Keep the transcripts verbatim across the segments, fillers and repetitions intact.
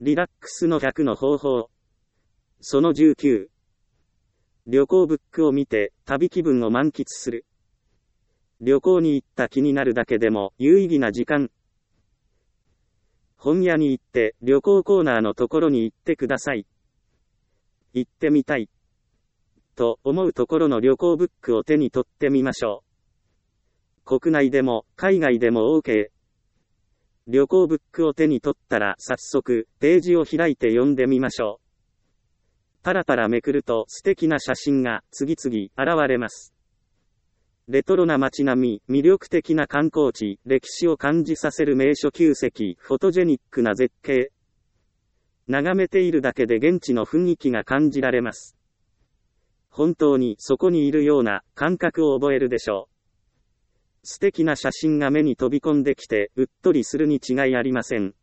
リラックスのひゃくの方法。そのじゅうきゅう。旅行ブックを見て、旅気分を満喫する。旅行に行った気になるだけでも、有意義な時間。本屋に行って、旅行コーナーのところに行ってください。行ってみたい。と思うところの旅行ブックを手に取ってみましょう。国内でも、海外でも OK。旅行ブックを手に取ったら、早速、ページを開いて読んでみましょう。パラパラめくると素敵な写真が次々現れます。レトロな街並み、魅力的な観光地、歴史を感じさせる名所旧跡、フォトジェニックな絶景。眺めているだけで現地の雰囲気が感じられます。本当にそこにいるような感覚を覚えるでしょう。素敵な写真が目に飛び込んできて、うっとりするに違いありません。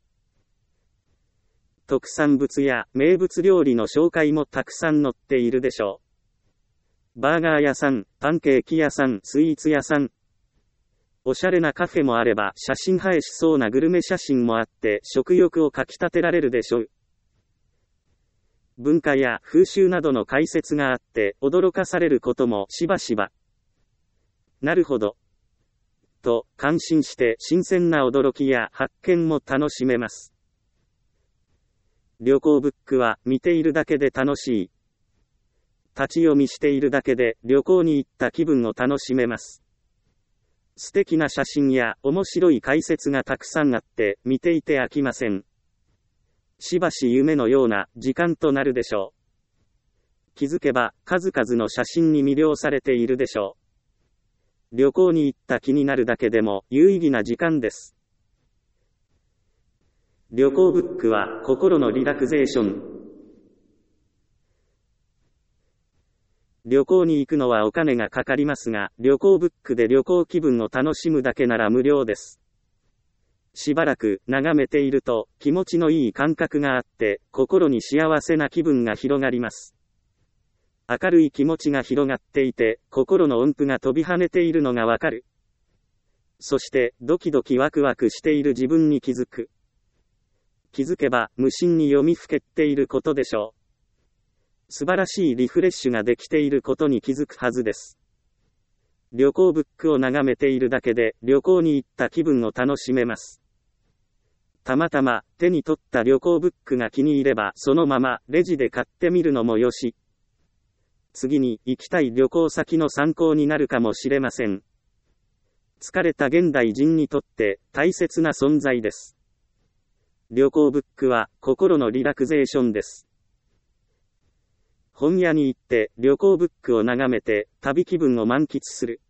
特産物や名物料理の紹介もたくさん載っているでしょう。バーガー屋さん、パンケーキ屋さん、スイーツ屋さん。おしゃれなカフェもあれば、写真映えしそうなグルメ写真もあって、食欲をかきたてられるでしょう。文化や風習などの解説があって、驚かされることもしばしば。なるほど。と、感心して新鮮な驚きや発見も楽しめます。旅行ブックは見ているだけで楽しい。立ち読みしているだけで旅行に行った気分を楽しめます。素敵な写真や面白い解説がたくさんあって見ていて飽きません。しばし夢のような時間となるでしょう。気づけば数々の写真に魅了されているでしょう。旅行に行った気になるだけでも有意義な時間です。旅行ブックは心のリラクゼーション。旅行に行くのはお金がかかりますが、旅行ブックで旅行気分を楽しむだけなら無料です。しばらく眺めていると気持ちのいい感覚があって、心に幸せな気分が広がります。明るい気持ちが広がっていて、心の音符が飛び跳ねているのがわかる。そして、ドキドキワクワクしている自分に気づく。気づけば無心に読みふけっていることでしょう。素晴らしいリフレッシュができていることに気づくはずです。旅行ブックを眺めているだけで旅行に行った気分を楽しめます。たまたま手に取った旅行ブックが気に入ればそのままレジで買ってみるのもよし。次に行きたい旅行先の参考になるかもしれません。疲れた現代人にとって大切な存在です。旅行ブックは心のリラクゼーションです。本屋に行って旅行ブックを眺めて旅気分を満喫する。